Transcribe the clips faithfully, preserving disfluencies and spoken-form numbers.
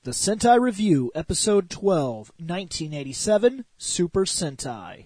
The Sentai Review, Episode twelve, nineteen eighty-seven, Super Sentai.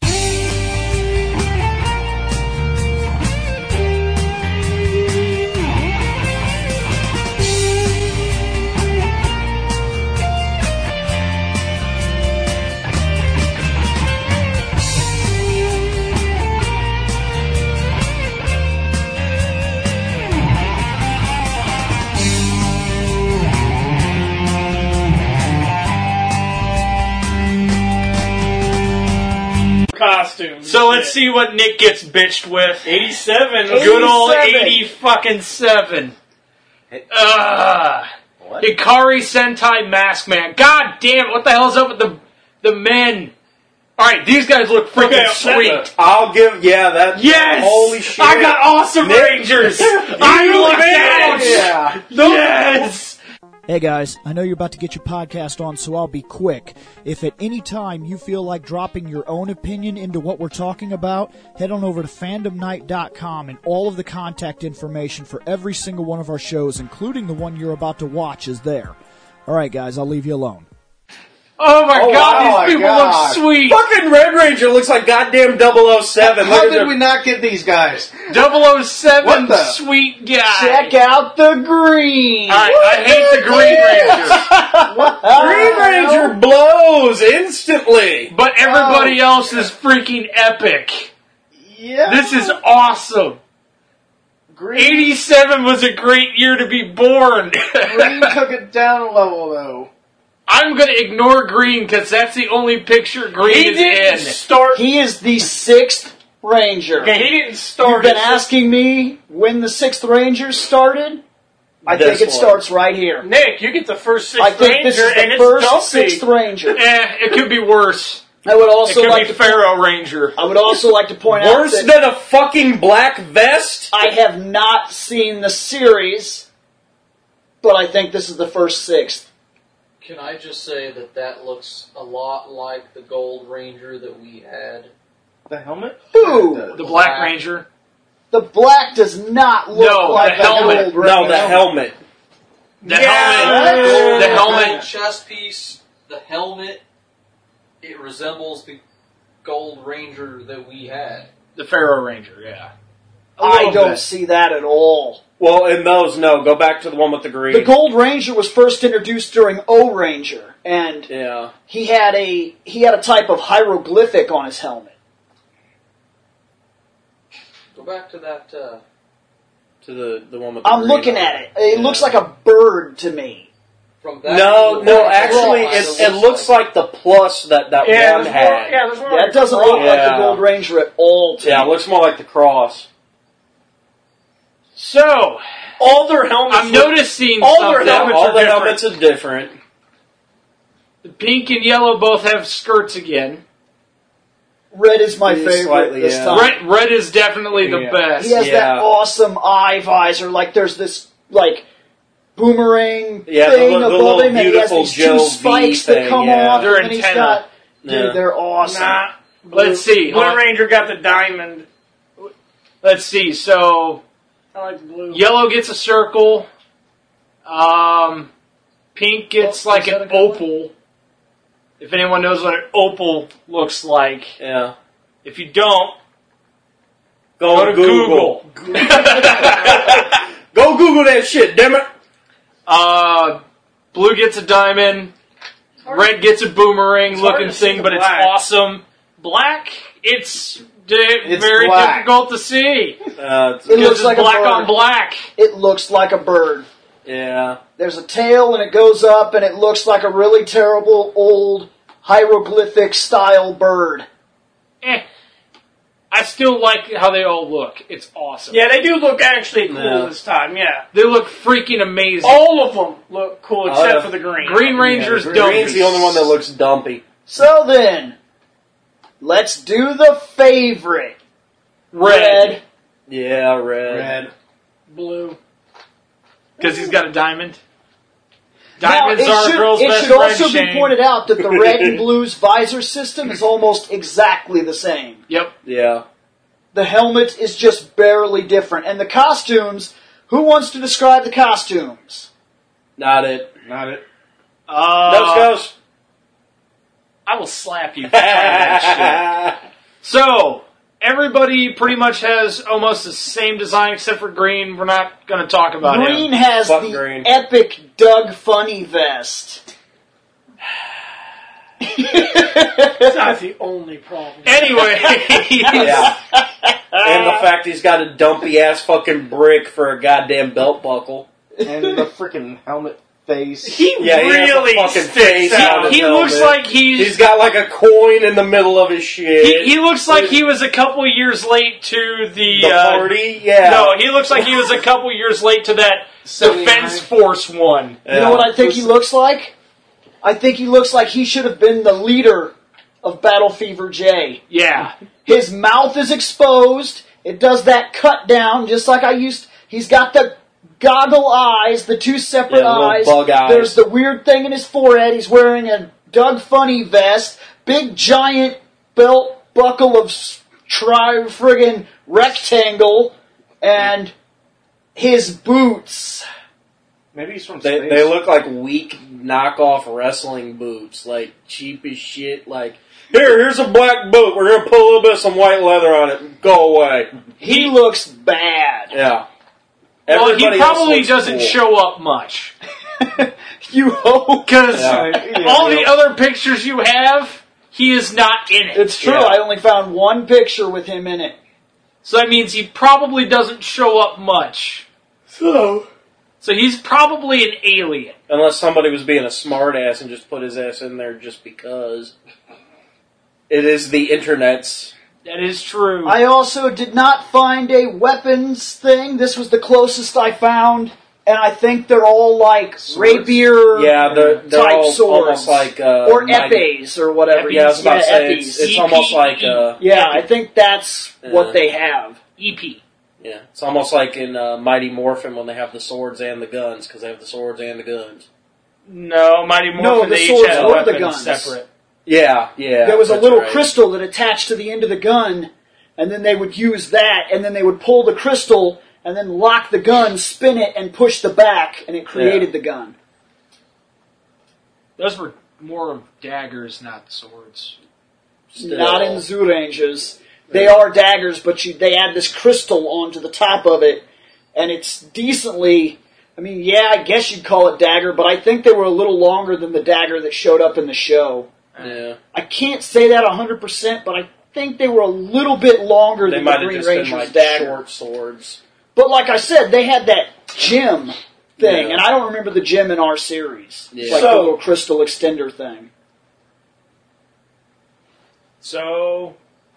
Costumes. So let's see what Nick gets bitched with. eighty-seven. Good old eighty fucking seven. Ugh. What? Hikari Sentai Mask Man. God damn it, what the hell's up with the the men? Alright, these guys look freaking Okay, sweet. I'll give, yeah, that. Yes! Holy shit. I got awesome Nick- Rangers! I You look bitch! out! Yeah. Yes! Hey guys, I know you're about to get your podcast on, so I'll be quick. If at any time you feel like dropping your own opinion into what we're talking about, head on over to fandom night dot com and all of the contact information for every single one of our shows, including the one you're about to watch, is there. Alright guys, I'll leave you alone. Oh my Oh, god, wow, these people God. look sweet! Fucking Red Ranger looks like goddamn double oh seven. How did we not get these guys? double oh seven What the- sweet guy! Check out the green! Alright, I hate the Green Ranger! Green Ranger blows instantly. But everybody else is freaking epic. Yeah. This is awesome. Green, eighty-seven was a great year to be born. Green took it down a level, though. I'm going to ignore Green because that's the only picture Green He is didn't in. start. He is the sixth Ranger. Okay, he didn't You've start. been it. asking me when the sixth Ranger started? I This think it one. starts right here. Nick, you get the first six I think Ranger, this is and the it's first dumpy. sixth Ranger. Eh, it could be worse. I would It also could like be to Pharaoh Ranger. I would also like to point Worse out that than a fucking black vest? I have not seen the series, but I think this is the first sixth. Can I just say that that looks a lot like the Gold Ranger that we had? The helmet? Who? The Black Ranger. The black does not look No, like the helmet. Gold Ranger. No, the helmet. The Yeah. helmet. The The helmet. chest piece, the helmet, it resembles the Gold Ranger that we had. The Pharaoh Ranger, yeah. A I little don't bit. see that at all. Well, in those, no. Go back to the one with the green. The Gold Ranger was first introduced during O Ranger, and Yeah. he had a he had a type of hieroglyphic on his helmet. Go back to that, uh, To the, the one with the I'm green. looking at it. It Yeah. looks like a bird to me. from that. No, angle, no, that actually, cross, it, it looks like the plus that that Yeah, one there's more, had. yeah, there's more. That like doesn't a look like Yeah. the Gold Ranger at all to Yeah, it me. looks more like the cross. So, All their helmets I'm look- noticing all something. their helmets, all are the different. helmets are different. The pink and yellow both have skirts again. Red is my Yeah, favorite slightly, this yeah. time. Red, red is definitely the Yeah. best. He has Yeah. that awesome eye visor. Like there's this like boomerang Yeah, the thing li- the above little him, and he has beautiful these Joe two spikes V that come thing, yeah. off, They're and then he's antenna. got. Dude, Yeah. they're awesome. Nah. Let's see. Blue huh? Ranger got the diamond. Let's see. So, I like the blue. yellow gets a circle. Um, pink gets Oh, like is that an a good one? opal. If anyone knows what an opal looks like. Yeah. If you don't, Go, go to Google. Go Google that shit, damn it. Uh, blue gets a diamond. Red gets a boomerang It's hard looking to see thing, the but it's black. awesome. Black, it's, di- It's very black. difficult to see. Uh, it's- It Because looks it's like a black bird. on black. It looks like a bird. yeah. There's a tail, and it goes up, and it looks like a really terrible old hieroglyphic style bird. Eh. I still like how they all look. It's awesome. Yeah, they do look actually cool Yeah. this time, yeah. They look freaking amazing. All of them look cool Oh, except yeah. for the green. Green Ranger's yeah, dumb. Green's the only one that looks dumpy. So then, let's do the favorite. Red. Yeah, red. Red. Blue. Because he's got a diamond. Now, Diamonds it are should, a girl's it best should friend, also Shane. be pointed out that the red and blue's visor system is almost exactly the same. Yep. Yeah. The helmet is just barely different. And the costumes, who wants to describe the costumes? Not it. Not it. Uh, Nose goes. I will slap you for trying that shit. So, everybody pretty much has almost the same design except for Green. We're not going to talk about Green him. has Fuck the Green. epic Doug Funny vest. It's not the only problem. Anyway, Yeah. And the fact he's got a dumpy ass fucking brick for a goddamn belt buckle. And the freaking helmet face. he Yeah, he has a really fucking sticks face out. on his He looks helmet. like he's... He's got like a coin in the middle of his shit. He, he looks like he was a couple years late to the... the uh, party, yeah. No, he looks like he was a couple years late to that Defense Force one. Yeah. You know what I think he looks like? I think he looks like he should have been the leader of Battle Fever J. Yeah. His mouth is exposed. It does that cut down, just like I used. He's got the goggle eyes, the two separate Yeah, little eyes. bug eyes. There's the weird thing in his forehead. He's wearing a Doug Funny vest, big giant belt buckle of s- tri friggin' rectangle, and his boots. Maybe he's from They, space. they look like weak knockoff wrestling boots, like cheap as shit. Like, here, here's a black boot. We're gonna put a little bit of some white leather on it. And go away. He looks bad. Yeah. Well, Everybody he else probably looks doesn't cool. show up much. You hope. Because Yeah. all the other pictures you have, he is not in it. It's true. Yeah. I only found one picture with him in it. So that means he probably doesn't show up much. So, So he's probably an alien. unless somebody was being a smart ass and just put his ass in there just because. It is the internet's. That is true. I also did not find a weapons thing. This was the closest I found, and I think they're all like rapier Yeah, they're, they're type all swords. almost like. Uh, or mighty- epes or whatever. Yeah, I was about to say, it's, epes. it's almost like. Uh, Yeah, I think that's Yeah. what they have. E P. yeah, it's almost like in uh, Mighty Morphin when they have the swords and the guns, because they have the swords and the guns. No, Mighty Morphin, No, the they each swords had were the weapons guns. separate. Yeah, yeah. There was a that's little right. crystal that attached to the end of the gun, and then they would use that, and then they would pull the crystal, and then lock the gun, spin it, and push the back, and it created Yeah. the gun. Those were more of daggers, not swords. Still. Not in Zoo Rangers. They are daggers, but you, they add this crystal onto the top of it, and it's decently... I mean, yeah, I guess you'd call it dagger, but I think they were a little longer than the dagger that showed up in the show. Yeah. I can't say that one hundred percent, but I think they were a little bit longer They than the might have Green just Ranger's been like dagger. short swords. But like I said, they had that gem thing, Yeah. and I don't remember the gem in our series. Yeah. Like So- the little crystal extender thing. So,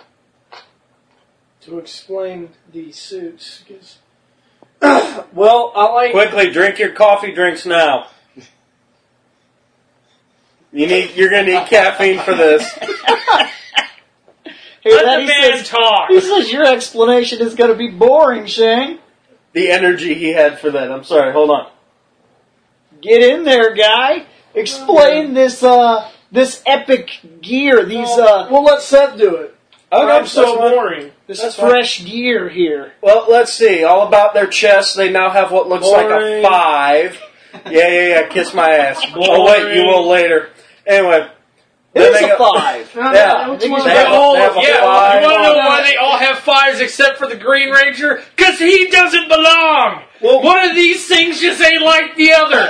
To explain these suits, 'cause- well, I like. Quickly, drink your coffee drinks now. You need. You're gonna need caffeine for this. Here, let that the he man says, talk. he says your explanation is going to be boring, Shane. The energy he had for that. I'm sorry. Hold on. Get in there, guy. Explain this uh this epic gear, these uh Well, let Seth do it. Okay, I'm so that's fine. boring. this that's fine. fresh gear here. Well, let's see. All about their chests. They now have what looks like a Boring. five. Yeah, yeah, yeah. Kiss my ass. Oh wait, you will later. Anyway. It then is they a go- five. No, no, Yeah. no, it's They one They of have the- a- all, they have a yeah, five. you want to know why they all have fives except for the Green Ranger? Because he doesn't belong. Well- One of these things just ain't like the other.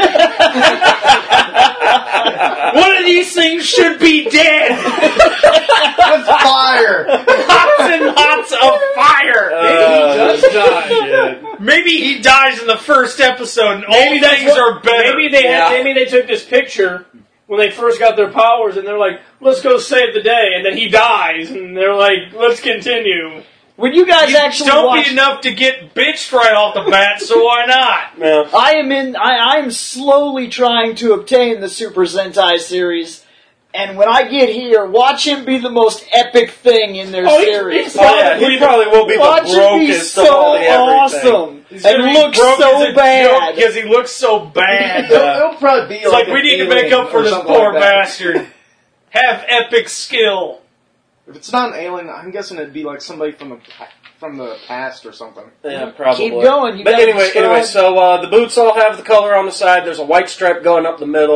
One of these things should be dead. With fire! Lots and lots of fire. Uh, does die. shit. Maybe he dies in the first episode and Maybe all that's things what- are better. Maybe they Yeah. had, maybe they took this picture when they first got their powers, and they're like, "Let's go save the day," and then he dies, and they're like, "Let's continue." When you guys You actually don't watch, be enough to get bitched right off the bat, so why not? Yeah. I am in. I I'm slowly trying to obtain the Super Sentai series, and when I get here, watch him be the most epic thing in their Oh, he- series. he's Oh yeah, he probably will be the Watch him be brokest so of all the everything. awesome He's gonna and be look broke as so a bad. because he looks so bad. It'll, it'll probably be It's like, we an need to make alien up for or this something poor like that. bastard. Have epic skill. If it's not an alien, I'm guessing it'd be like somebody from the pa- from the past or something. Yeah, probably. Keep going. You but gotta anyway, describe- anyway, so uh, the boots all have the color on the side. There's a white stripe going up the middle.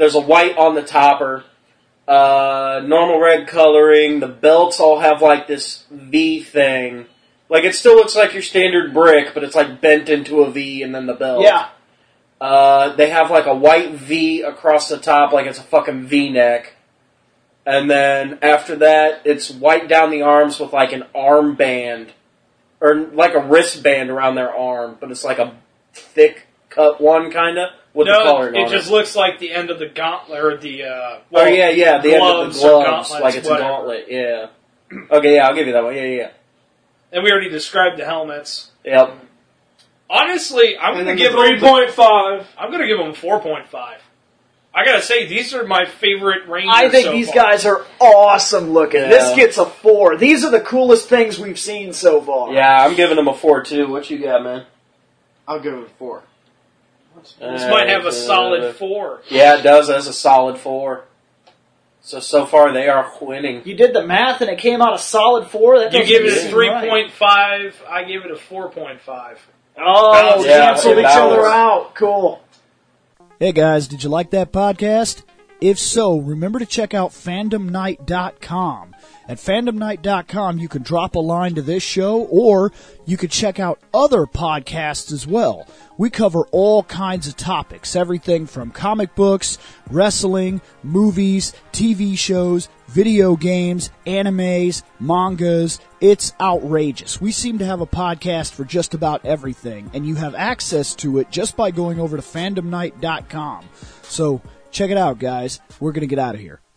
there's a white on the topper, uh, normal red coloring. The belts all have like this V thing. Like it still looks like your standard brick, but it's like bent into a V and then the belt. Yeah. Uh, they have like a white V across the top, like it's a fucking V-neck. And then after that, it's white down the arms with like an armband, or like a wristband around their arm, but it's like a thick cut one, kind of, with the No, coloring it on just it. looks like the end of the gauntlet, or the, uh... Oh, well, yeah, yeah, the end of the gloves or gloves, gauntlets, like it's whatever. a gauntlet, yeah. Okay, yeah, I'll give you that one, yeah, yeah, And we already described the helmets. yeah. Yep. Honestly, I'm And going to then give the them... Three point five. I'm going to give them four point five. I gotta say, these are my favorite Rangers I think so these far. guys are awesome looking. Yeah. This gets a four. These are the coolest things we've seen so far. Yeah, I'm giving them a four, too. What you got, man? I'll give it a four. This might have a Uh, solid four. Yeah, it does. That's a solid four. So, so far, they are winning. You did the math and it came out a solid four? That You doesn't give it a seem three right. point five. I give it a four point five. Oh, Yeah, canceled each balance. other out. Cool. Hey guys, did you like that podcast? If so, remember to check out fandom night dot com. At fandom night dot com, you can drop a line to this show, or you could check out other podcasts as well. We cover all kinds of topics, everything from comic books, wrestling, movies, T V shows, video games, animes, mangas. It's outrageous. We seem to have a podcast for just about everything, and you have access to it just by going over to fandom night dot com. So, check it out, guys. We're going to get out of here.